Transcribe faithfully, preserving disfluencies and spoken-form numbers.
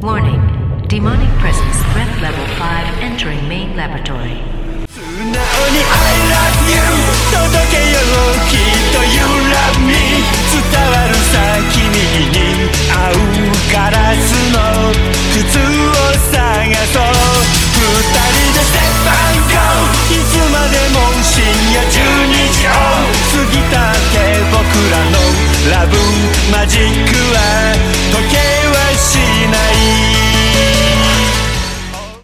Warning. Demonic presence threat level five entering main laboratory. 素直に I love you 届けようきっと You love me 伝わるさ君に合うガラスの靴を探そう二人で Step and Go いつまでも深夜じゅうにじを過ぎたって僕らのラブマジックは時計はしない